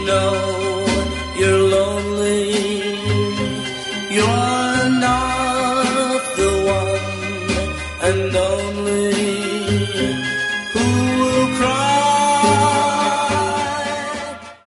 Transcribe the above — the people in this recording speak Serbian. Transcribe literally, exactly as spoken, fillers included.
know you're lonely. You're not the one and only.